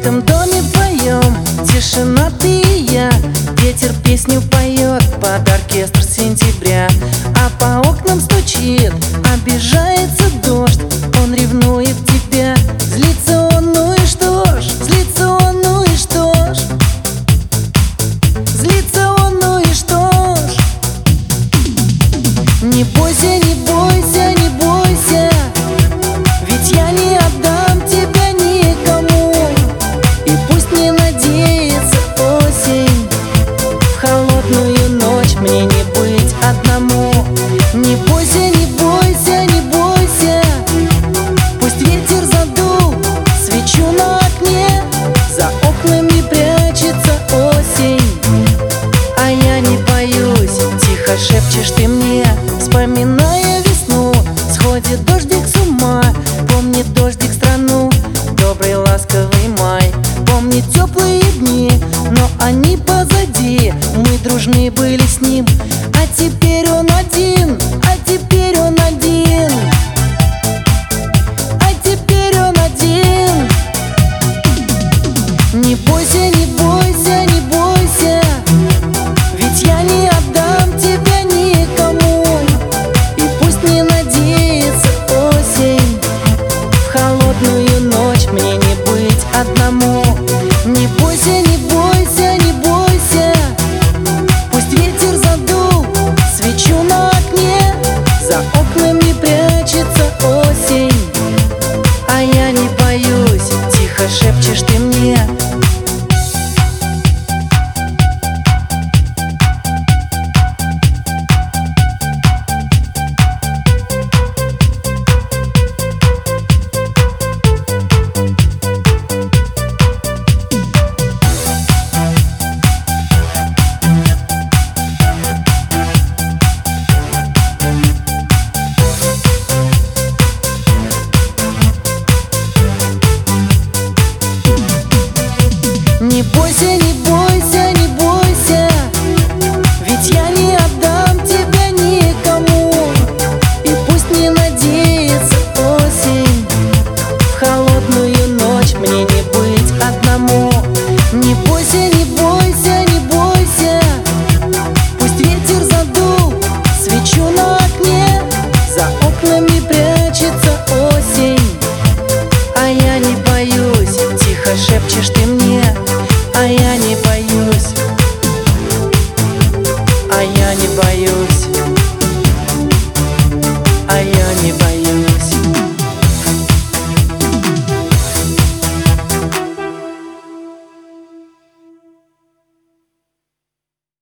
этом доме вдвоем, тишина, ты и я. Ветер песню поет под оркестр сентября, а по окнам стучит, обижается дождь. Он ревнует тебя, злится он, ну и что ж, злится он, ну и что ж, злится он, ну и что ж. Не бойся, не бойся, не бойся, ведь я не отдам тебя никому. И пусть не надеется осень, в холодную ночь мне не быть одному. Не бойся, не бойся, не бойся, пусть ветер задул свечу на окне, за окнами прячется осень, а я не боюсь. Тихо шепчешь ты мне, вспоминая весну. Сходит дождик с ума, помнит дождик страну. Добрый ласковый май, помнит теплые дни, но они позади, мы дружны были с ним. А теперь он один, а теперь он один, а теперь он один. Не бойся,